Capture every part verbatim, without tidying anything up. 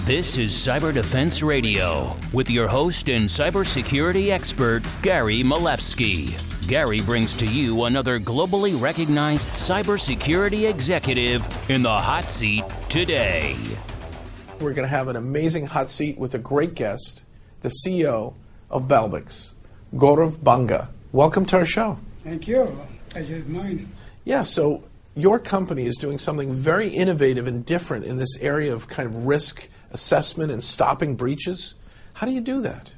This is Cyber Defense Radio with your host and cybersecurity expert, Gary Malevsky. Gary brings to you another globally recognized cybersecurity executive in the hot seat today. We're going to have an amazing hot seat with a great guest, the C E O of Balbix, Gaurav Banga. Welcome to our show. Thank you. Pleasure is mine. Yeah, so your company is doing something very innovative and different in this area of kind of risk assessment and stopping breaches. How do you do that?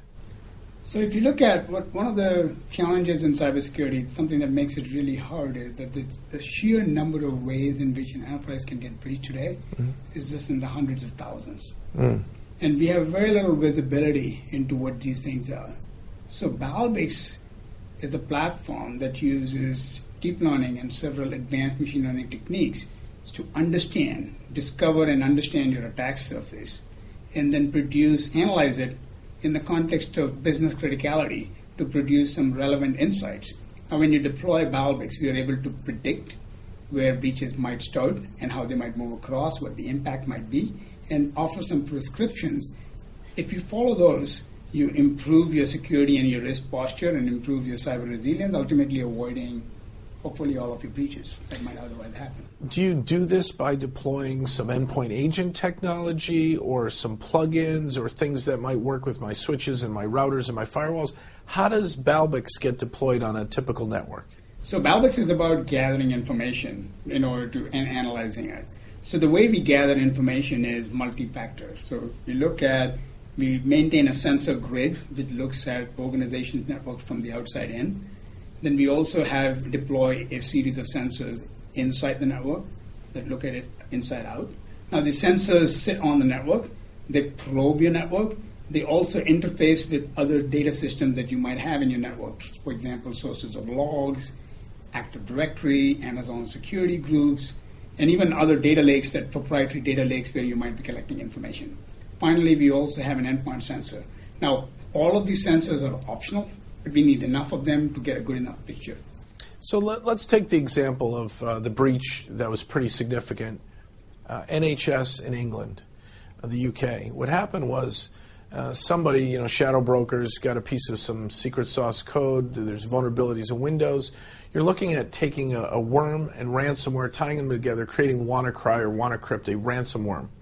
So if you look at what one of the challenges in cybersecurity, something that makes it really hard is that the, the sheer number of ways in which an enterprise can get breached today mm-hmm. is just in the hundreds of thousands. Mm. And we have very little visibility into what these things are. So Balbix is a platform that uses deep learning and several advanced machine learning techniques to understand, discover and understand your attack surface, and then produce, analyze it in the context of business criticality to produce some relevant insights. Now, when you deploy Balbix, we are able to predict where breaches might start and how they might move across, what the impact might be, and offer some prescriptions. If you follow those, you improve your security and your risk posture and improve your cyber resilience, ultimately avoiding hopefully all of your breaches that might otherwise happen. Do you do this by deploying some endpoint agent technology or some plugins or things that might work with my switches and my routers and my firewalls? How does Balbix get deployed on a typical network? So Balbix is about gathering information in order to and analyzing it. So the way we gather information is multi-factor. So we look at, we maintain a sensor grid which looks at organizations' networks from the outside in. Then we also have deploy a series of sensors inside the network that look at it inside out. Now the sensors sit on the network, they probe your network, they also interface with other data systems that you might have in your network. For example, sources of logs, Active Directory, Amazon security groups, and even other data lakes, that proprietary data lakes where you might be collecting information. Finally, we also have an endpoint sensor. Now, all of these sensors are optional, but we need enough of them to get a good enough picture. So let, let's take the example of uh, the breach that was pretty significant. Uh, N H S in England, uh, the U K. What happened was uh, somebody, you know, shadow brokers got a piece of some secret sauce code. There's vulnerabilities in Windows. You're looking at taking a, a worm and ransomware, tying them together, creating WannaCry or WannaCrypt, a ransom worm.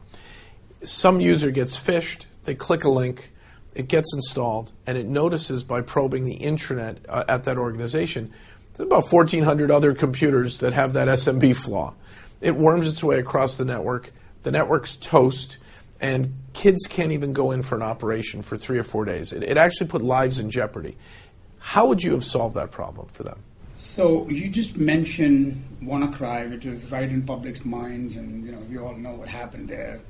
Some user gets phished. They click a link. It gets installed, and it notices by probing the intranet uh, at that organization, there's about fourteen hundred other computers that have that S M B flaw. It worms its way across the network. The network's toast, and kids can't even go in for an operation for three or four days. It, it actually put lives in jeopardy. How would you have solved that problem for them? So you just mentioned WannaCry, which is right in public's minds, and you know we all know what happened there.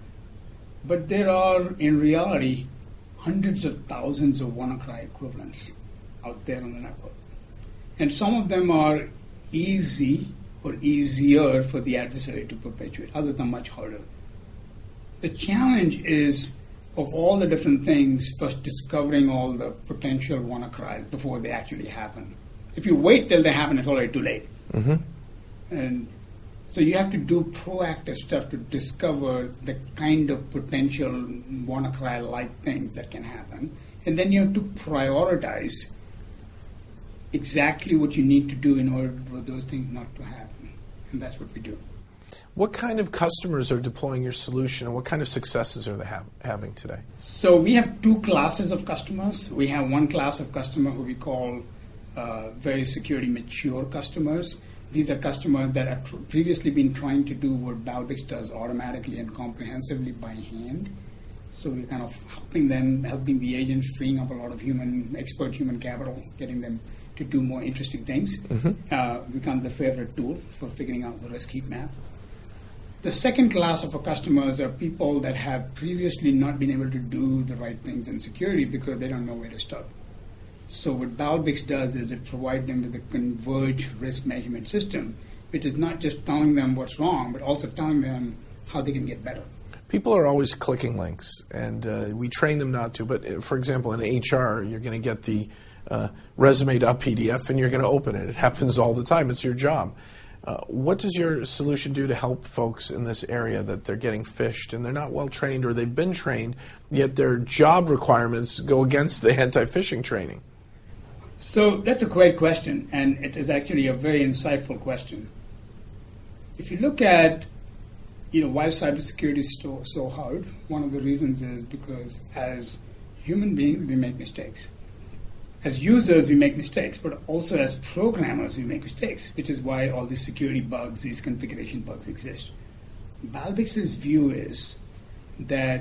But there are, in reality, hundreds of thousands of WannaCry equivalents out there on the network. And some of them are easy or easier for the adversary to perpetuate. Others are much harder. The challenge is, of all the different things, first discovering all the potential WannaCries before they actually happen. If you wait till they happen, it's already too late. Mm-hmm. And so you have to do proactive stuff to discover the kind of potential WannaCry-like things that can happen. And then you have to prioritize exactly what you need to do in order for those things not to happen. And that's what we do. What kind of customers are deploying your solution, and what kind of successes are they ha- having today? So we have two classes of customers. We have one class of customer who we call uh, very security mature customers. These are customers that have previously been trying to do what Balbix does automatically and comprehensively by hand. So we're kind of helping them, helping the agents, freeing up a lot of human, expert human capital, getting them to do more interesting things. Mm-hmm. Uh, become the favorite tool for figuring out the risk heat map. The second class of our customers are people that have previously not been able to do the right things in security because they don't know where to start. So what Balbix does is it provides them with a converged risk measurement system, which is not just telling them what's wrong, but also telling them how they can get better. People are always clicking links, and uh, we train them not to. But, for example, in H R, you're going to get the uh, resume dot P D F, and you're going to open it. It happens all the time. It's your job. Uh, what does your solution do to help folks in this area that they're getting phished and they're not well trained, or they've been trained, yet their job requirements go against the anti-phishing training? So that's a great question, and it is actually a very insightful question. If you look at, you know, why cybersecurity is so, so hard, one of the reasons is because as human beings, we make mistakes. As users, we make mistakes, but also as programmers, we make mistakes, which is why all these security bugs, these configuration bugs exist. Balbix's view is that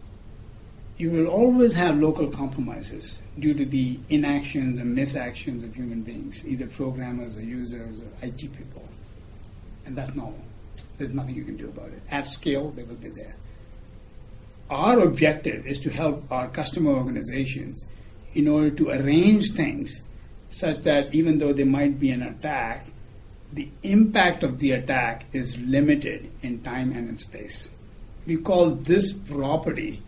you will always have local compromises due to the inactions and misactions of human beings, either programmers or users or I T people. And that's normal. There's nothing you can do about it. At scale, they will be there. Our objective is to help our customer organizations in order to arrange things such that even though there might be an attack, the impact of the attack is limited in time and in space. We call this property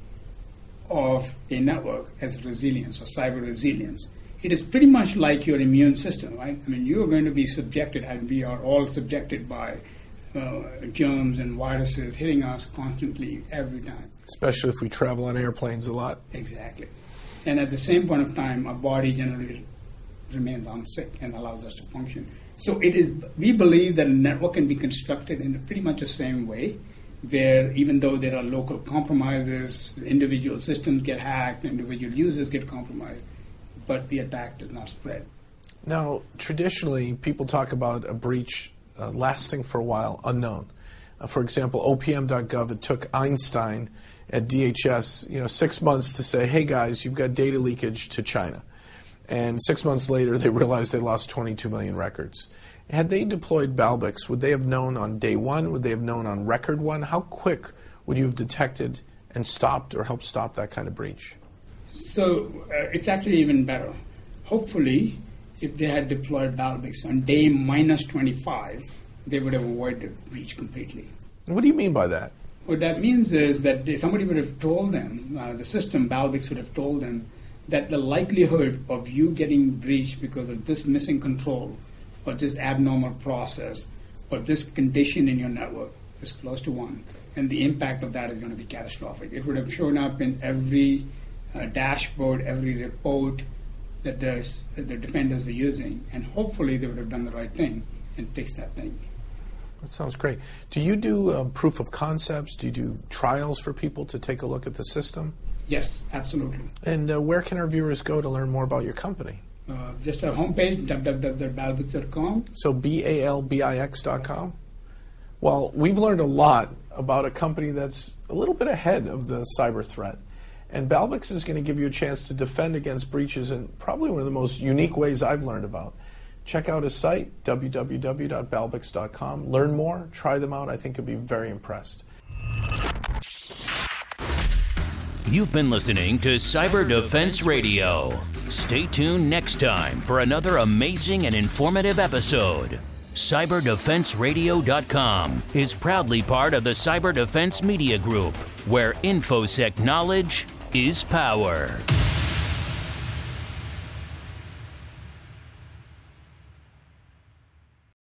of a network as resilience or cyber resilience. It is pretty much like your immune system, right? I mean, you are going to be subjected, and we are all subjected by uh, germs and viruses hitting us constantly every time. Especially if we travel on airplanes a lot. Exactly. And at the same point of time, our body generally remains unsick and allows us to function. So it is. We believe that a network can be constructed in pretty much the same way, where even though there are local compromises, individual systems get hacked, individual users get compromised, but the attack does not spread. Now, traditionally, people talk about a breach uh, lasting for a while, unknown. Uh, for example, O P M dot gov, it took Einstein at D H S, you know, six months to say, hey guys, you've got data leakage to China. And six months later, they realized they lost twenty-two million records. Had they deployed Balbix, would they have known on day one? Would they have known on record one? How quick would you have detected and stopped or helped stop that kind of breach? So uh, it's actually even better. Hopefully, if they had deployed Balbix on day minus twenty-five, they would have avoided the breach completely. What do you mean by that? What that means is that they, somebody would have told them, uh, the system, Balbix would have told them, that the likelihood of you getting breached because of this missing control or this abnormal process or this condition in your network is close to one. And the impact of that is going to be catastrophic. It would have shown up in every uh, dashboard, every report that the, the defenders were using. And hopefully they would have done the right thing and fixed that thing. That sounds great. Do you do uh, proof of concepts? Do you do trials for people to take a look at the system? Yes, absolutely. And uh, where can our viewers go to learn more about your company? Uh, just our homepage, w w w dot balbix dot com. So B A L B I X dot com? Well, we've learned a lot about a company that's a little bit ahead of the cyber threat. And Balbix is going to give you a chance to defend against breaches in probably one of the most unique ways I've learned about. Check out his site, w w w dot balbix dot com. Learn more, try them out. I think you'll be very impressed. You've been listening to Cyber Defense Radio. Stay tuned next time for another amazing and informative episode. cyber defense radio dot com is proudly part of the Cyber Defense Media Group, where InfoSec knowledge is power.